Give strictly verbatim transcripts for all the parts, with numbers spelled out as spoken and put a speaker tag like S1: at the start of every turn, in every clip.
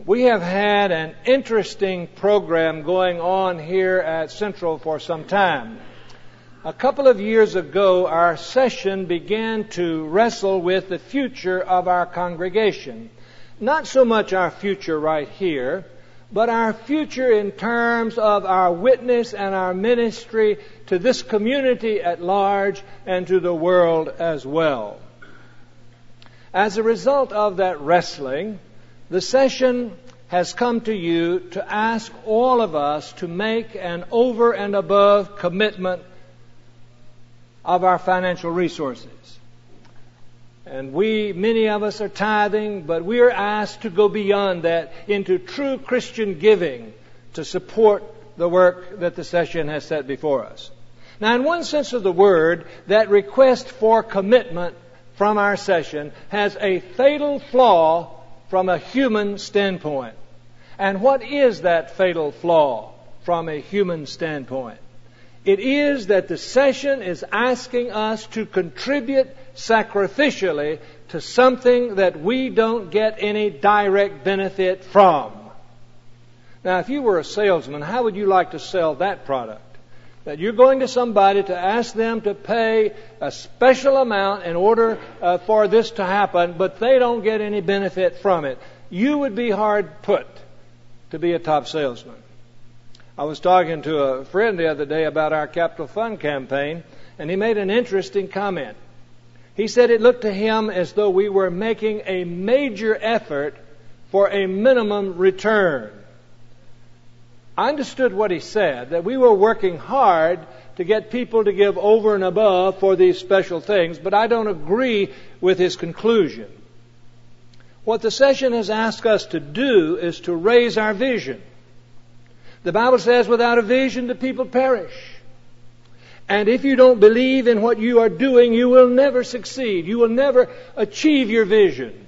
S1: We have had an interesting program going on here at Central for some time. A couple of years ago, our session began to wrestle with the future of our congregation. Not so much our future right here, but our future in terms of our witness and our ministry to this community at large and to the world as well. As a result of that wrestling, the session has come to you to ask all of us to make an over and above commitment of our financial resources. And we, many of us are tithing, but we are asked to go beyond that into true Christian giving to support the work that the session has set before us. Now, in one sense of the word, that request for commitment from our session has a fatal flaw from a human standpoint. And what is that fatal flaw from a human standpoint? It is that the session is asking us to contribute sacrificially to something that we don't get any direct benefit from. Now, if you were a salesman, how would you like to sell that product? That you're going to somebody to ask them to pay a special amount in order uh, for this to happen, but they don't get any benefit from it. You would be hard put to be a top salesman. I was talking to a friend the other day about our Capital Fund campaign, and he made an interesting comment. He said it looked to him as though we were making a major effort for a minimum return. I understood what he said, that we were working hard to get people to give over and above for these special things, but I don't agree with his conclusion. What the session has asked us to do is to raise our vision. The Bible says, without a vision, the people perish. And if you don't believe in what you are doing, you will never succeed. You will never achieve your vision.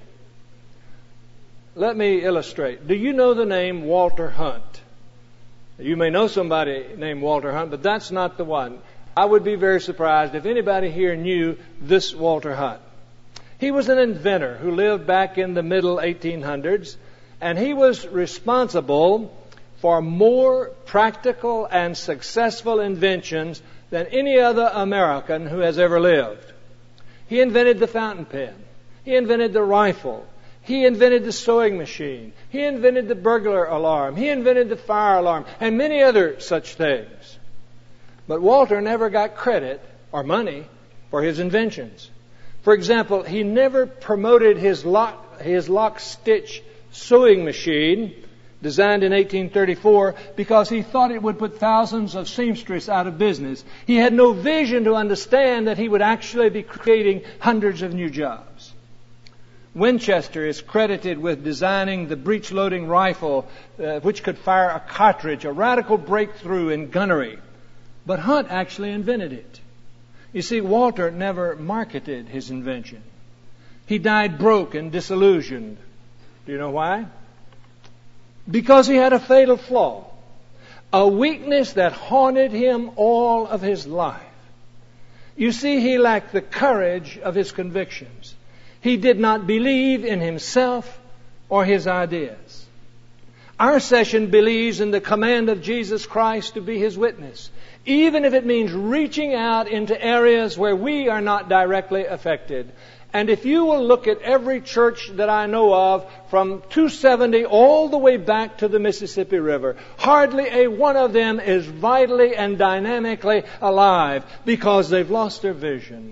S1: Let me illustrate. Do you know the name Walter Hunt? You may know somebody named Walter Hunt, but that's not the one. I would be very surprised if anybody here knew this Walter Hunt. He was an inventor who lived back in the middle eighteen hundreds, and he was responsible for more practical and successful inventions than any other American who has ever lived. He invented the fountain pen. He invented the rifle. He invented the sewing machine. He invented the burglar alarm. He invented the fire alarm, and many other such things. But Walter never got credit or money for his inventions. For example, he never promoted his lock, his lock-stitch sewing machine, designed in eighteen thirty-four, because he thought it would put thousands of seamstresses out of business. He had no vision to understand that he would actually be creating hundreds of new jobs. Winchester is credited with designing the breech-loading rifle, uh, which could fire a cartridge, a radical breakthrough in gunnery. But Hunt actually invented it. You see, Walter never marketed his invention. He died broke and disillusioned. Do you know why? Because he had a fatal flaw, a weakness that haunted him all of his life. You see, he lacked the courage of his convictions. He did not believe in himself or his ideas. Our session believes in the command of Jesus Christ to be His witness, even if it means reaching out into areas where we are not directly affected. And if you will look at every church that I know of, from two seventy all the way back to the Mississippi River, hardly a one of them is vitally and dynamically alive because they've lost their vision.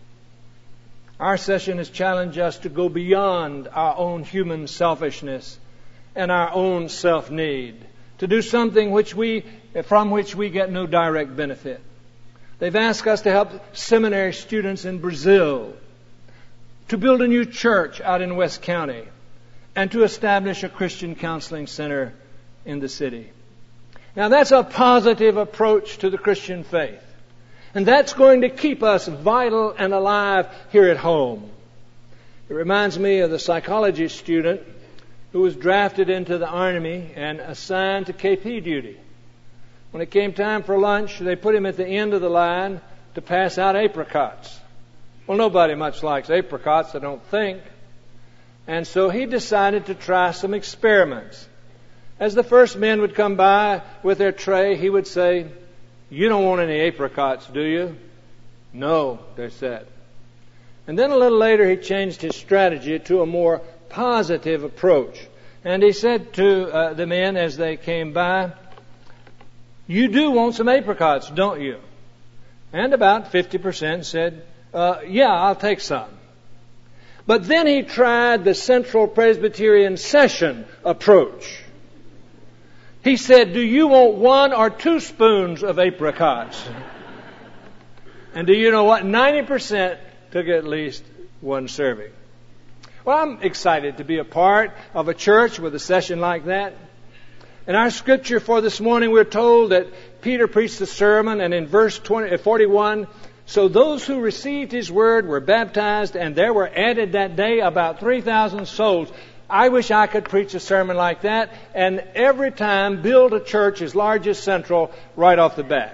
S1: Our session has challenged us to go beyond our own human selfishness and our own self-need, to do something which we, from which we get no direct benefit. They've asked us to help seminary students in Brazil, to build a new church out in West County, and to establish a Christian counseling center in the city. Now, that's a positive approach to the Christian faith. And that's going to keep us vital and alive here at home. It reminds me of the psychology student who was drafted into the Army and assigned to K P duty. When it came time for lunch, they put him at the end of the line to pass out apricots. Well, nobody much likes apricots, I don't think. And so he decided to try some experiments. As the first men would come by with their tray, he would say, "You don't want any apricots, do you?" "No," they said. And then a little later he changed his strategy to a more positive approach. And he said to uh, the men as they came by, "You do want some apricots, don't you?" And about fifty percent said, uh, "Yeah, I'll take some." But then he tried the Central Presbyterian Session approach. He said, "Do you want one or two spoons of apricots?" And do you know what? ninety percent took at least one serving. Well, I'm excited to be a part of a church with a session like that. In our scripture for this morning, we're told that Peter preached a sermon, and in verse forty-one, so those who received his word were baptized, and there were added that day about three thousand souls. I wish I could preach a sermon like that, and every time build a church as large as Central right off the bat.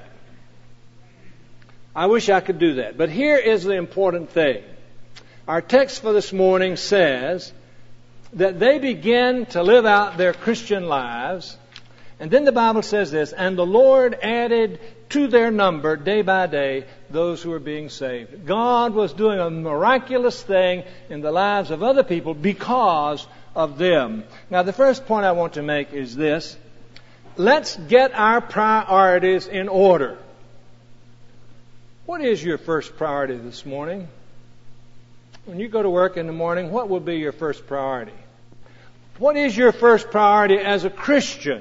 S1: I wish I could do that. But here is the important thing. Our text for this morning says that they began to live out their Christian lives. And then the Bible says this, and the Lord added to their number day by day those who were being saved. God was doing a miraculous thing in the lives of other people because of them. Now, the first point I want to make is this. Let's get our priorities in order. What is your first priority this morning? When you go to work in the morning, what will be your first priority? What is your first priority as a Christian?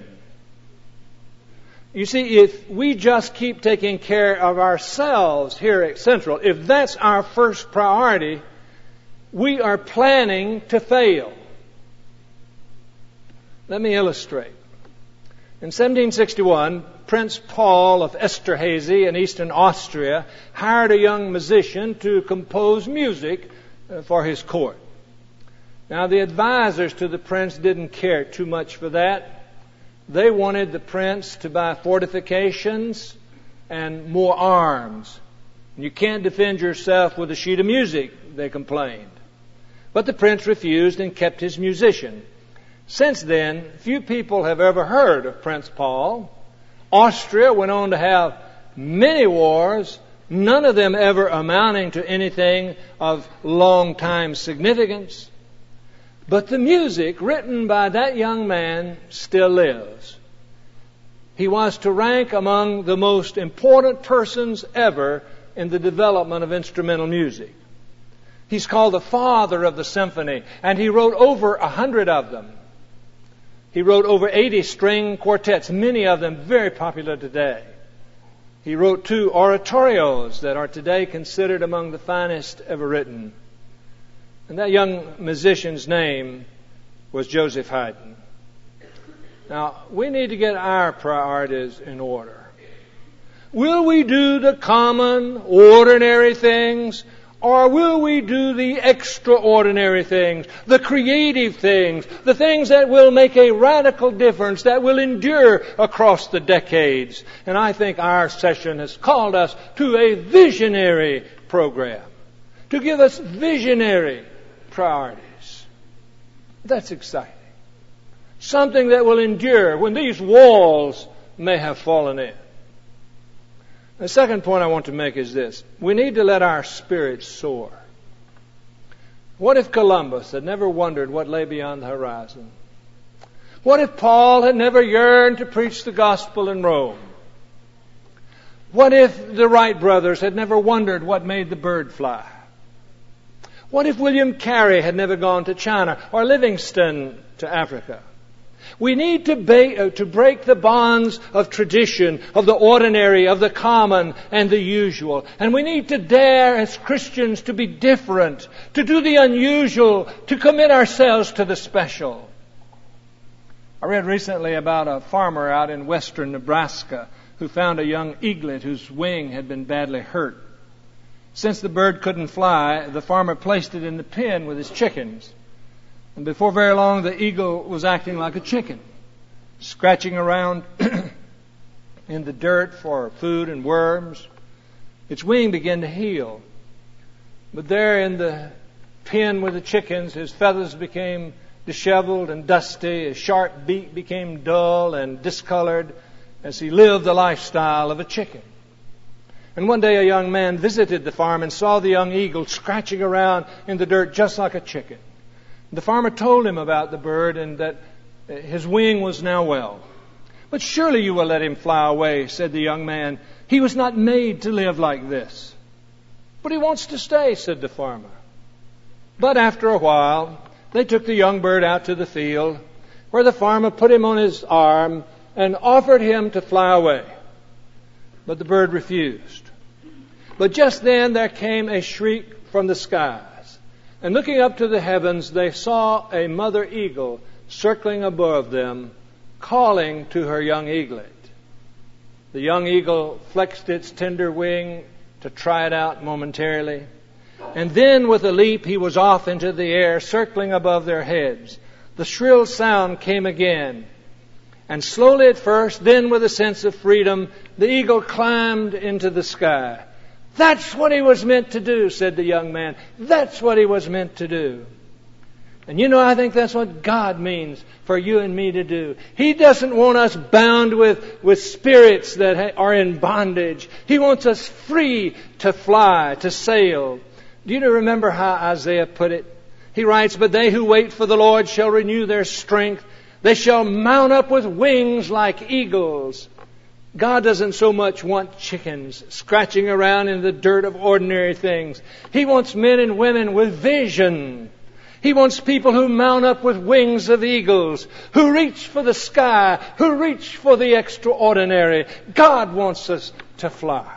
S1: You see, if we just keep taking care of ourselves here at Central, if that's our first priority, we are planning to fail. Let me illustrate. In seventeen sixty-one, Prince Paul of Esterhazy in eastern Austria hired a young musician to compose music for his court. Now, the advisors to the prince didn't care too much for that. They wanted the prince to buy fortifications and more arms. You can't defend yourself with a sheet of music, they complained. But the prince refused and kept his musician. Since then, few people have ever heard of Prince Paul. Austria went on to have many wars, none of them ever amounting to anything of long-time significance. But the music written by that young man still lives. He was to rank among the most important persons ever in the development of instrumental music. He's called the father of the symphony, and he wrote over a hundred of them. He wrote over eighty string quartets, many of them very popular today. He wrote two oratorios that are today considered among the finest ever written. And that young musician's name was Joseph Haydn. Now, we need to get our priorities in order. Will we do the common, ordinary things, or will we do the extraordinary things, the creative things, the things that will make a radical difference, that will endure across the decades? And I think our session has called us to a visionary program, to give us visionary priorities. That's exciting. Something that will endure when these walls may have fallen in. The second point I want to make is this. We need to let our spirits soar. What if Columbus had never wondered what lay beyond the horizon? What if Paul had never yearned to preach the gospel in Rome? What if the Wright brothers had never wondered what made the bird fly? What if William Carey had never gone to China or Livingstone to Africa? We need to, ba- to break the bonds of tradition, of the ordinary, of the common, and the usual. And we need to dare as Christians to be different, to do the unusual, to commit ourselves to the special. I read recently about a farmer out in western Nebraska who found a young eaglet whose wing had been badly hurt. Since the bird couldn't fly, the farmer placed it in the pen with his chickens. And before very long, the eagle was acting like a chicken, scratching around in the dirt for food and worms. Its wing began to heal. But there in the pen with the chickens, his feathers became disheveled and dusty. His sharp beak became dull and discolored as he lived the lifestyle of a chicken. And one day a young man visited the farm and saw the young eagle scratching around in the dirt just like a chicken. The farmer told him about the bird and that his wing was now well. "But surely you will let him fly away," said the young man. "He was not made to live like this." "But he wants to stay," said the farmer. But after a while, they took the young bird out to the field, where the farmer put him on his arm and offered him to fly away. But the bird refused. But just then there came a shriek from the skies, and looking up to the heavens, they saw a mother eagle circling above them, calling to her young eaglet. The young eagle flexed its tender wing to try it out momentarily, and then with a leap he was off into the air, circling above their heads. The shrill sound came again, and slowly at first, then with a sense of freedom, the eagle climbed into the sky. "That's what he was meant to do," said the young man. "That's what he was meant to do." And you know, I think that's what God means for you and me to do. He doesn't want us bound with, with spirits that are in bondage. He wants us free to fly, to sail. Do you remember how Isaiah put it? He writes, "But they who wait for the Lord shall renew their strength. They shall mount up with wings like eagles." God doesn't so much want chickens scratching around in the dirt of ordinary things. He wants men and women with vision. He wants people who mount up with wings of eagles, who reach for the sky, who reach for the extraordinary. God wants us to fly.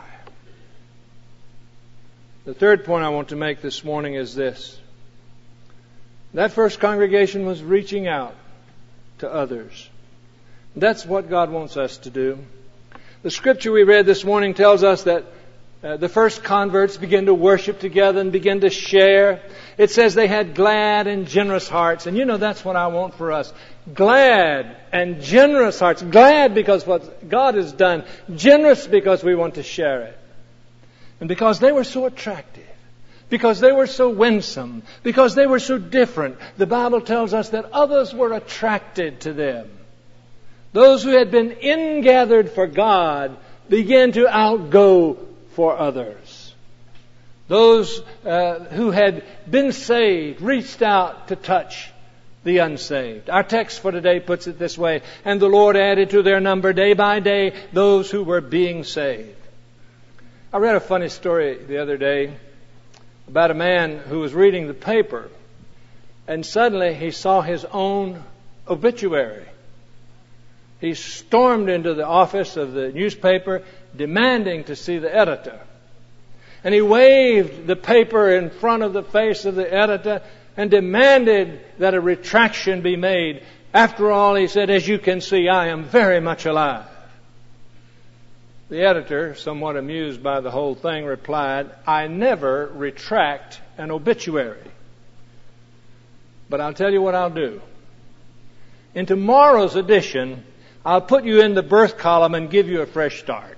S1: The third point I want to make this morning is this. That first congregation was reaching out to others. That's what God wants us to do. The scripture we read this morning tells us that uh, the first converts began to worship together and began to share. It says they had glad and generous hearts. And you know, that's what I want for us. Glad and generous hearts. Glad because what God has done. Generous because we want to share it. And because they were so attractive. Because they were so winsome. Because they were so different. The Bible tells us that others were attracted to them. Those who had been ingathered for God began to outgo for others. Those uh, who had been saved reached out to touch the unsaved. Our text for today puts it this way, "And the Lord added to their number day by day those who were being saved." I read a funny story the other day about a man who was reading the paper, and suddenly he saw his own obituary. He stormed into the office of the newspaper demanding to see the editor. And he waved the paper in front of the face of the editor and demanded that a retraction be made. After all, he said, "As you can see, I am very much alive." The editor, somewhat amused by the whole thing, replied, "I never retract an obituary. But I'll tell you what I'll do. In tomorrow's edition, I'll put you in the birth column and give you a fresh start."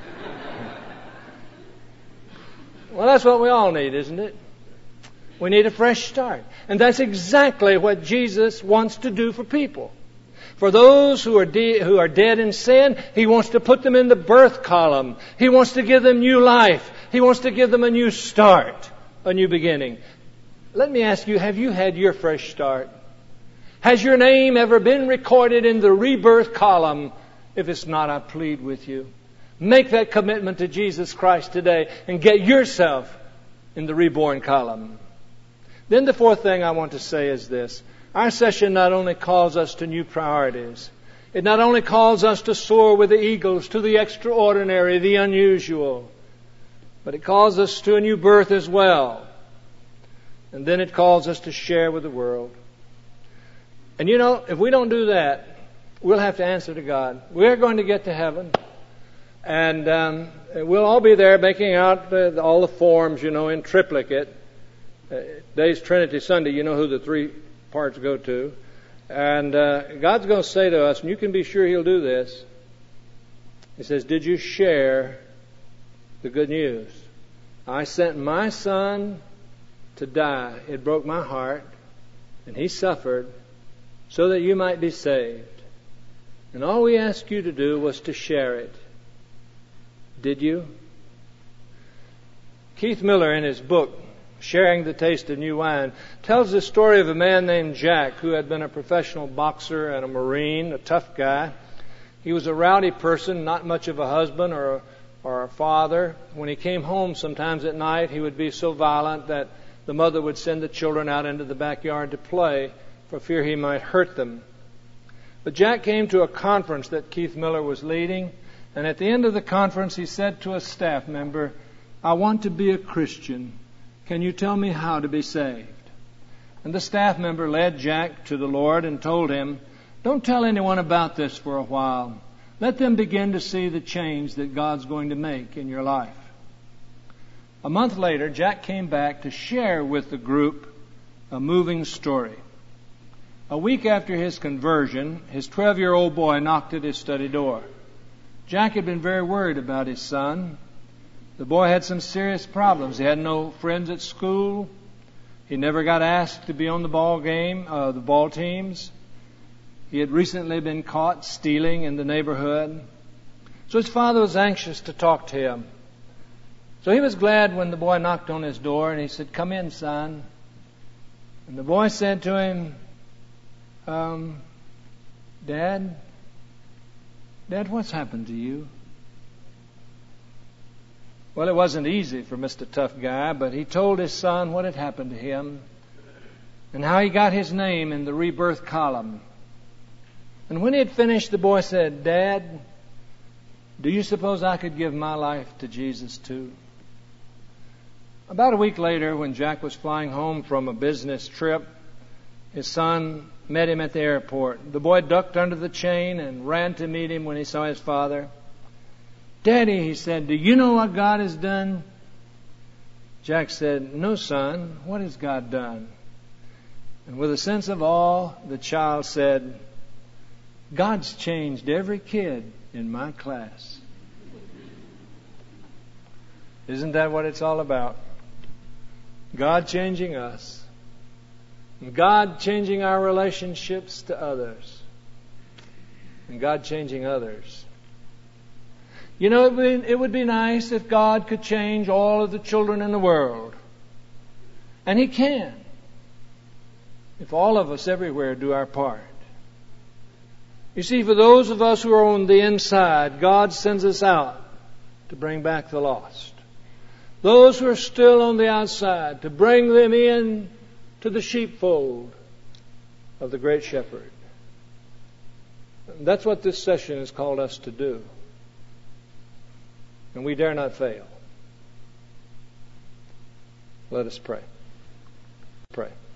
S1: Well, that's what we all need, isn't it? We need a fresh start. And that's exactly what Jesus wants to do for people. For those who are, de- who are dead in sin, He wants to put them in the birth column. He wants to give them new life. He wants to give them a new start, a new beginning. Let me ask you, have you had your fresh start? Has your name ever been recorded in the rebirth column? If it's not, I plead with you. Make that commitment to Jesus Christ today and get yourself in the reborn column. Then the fourth thing I want to say is this. Our session not only calls us to new priorities, it not only calls us to soar with the eagles, to the extraordinary, the unusual, but it calls us to a new birth as well. And then it calls us to share with the world. And you know, if we don't do that, we'll have to answer to God. We're going to get to heaven. And um, we'll all be there making out uh, all the forms, you know, in triplicate. Uh, today's Trinity Sunday, you know who the three parts go to. And uh, God's going to say to us, and you can be sure He'll do this. He says, "Did you share the good news? I sent my Son to die. It broke my heart, and He suffered so that you might be saved. And all we asked you to do was to share it. Did you? Keith Miller, in his book, Sharing the Taste of New Wine, tells the story of a man named Jack who had been a professional boxer and a Marine, a tough guy. He was a rowdy person, not much of a husband or a, or a father. When he came home sometimes at night, he would be so violent that the mother would send the children out into the backyard to play for fear he might hurt them. But Jack came to a conference that Keith Miller was leading, and at the end of the conference he said to a staff member, "I want to be a Christian. Can you tell me how to be saved?" And the staff member led Jack to the Lord and told him, "Don't tell anyone about this for a while. Let them begin to see the change that God's going to make in your life." A month later, Jack came back to share with the group a moving story. A week after his conversion, his twelve-year-old boy knocked at his study door. Jack had been very worried about his son. The boy had some serious problems. He had no friends at school. He never got asked to be on the ball game, uh, the ball teams. He had recently been caught stealing in the neighborhood. So his father was anxious to talk to him. So he was glad when the boy knocked on his door and he said, "Come in, son." And the boy said to him, um, Dad, Dad, what's happened to you? Well, it wasn't easy for Mister Tough Guy, but he told his son what had happened to him and how he got his name in the rebirth column. And when he had finished, the boy said, "Dad, do you suppose I could give my life to Jesus too?" About a week later, when Jack was flying home from a business trip, his son met him at the airport. The boy ducked under the chain and ran to meet him when he saw his father. "Daddy," he said, "do you know what God has done?" Jack said, "No, son. What has God done?" And with a sense of awe, the child said, "God's changed every kid in my class." Isn't that what it's all about? God changing us. And God changing our relationships to others. And God changing others. You know, it would, it would be nice if God could change all of the children in the world. And He can. If all of us everywhere do our part. You see, for those of us who are on the inside, God sends us out to bring back the lost. Those who are still on the outside, to bring them in to the sheepfold of the great shepherd. That's what this session has called us to do. And we dare not fail. Let us pray. Pray.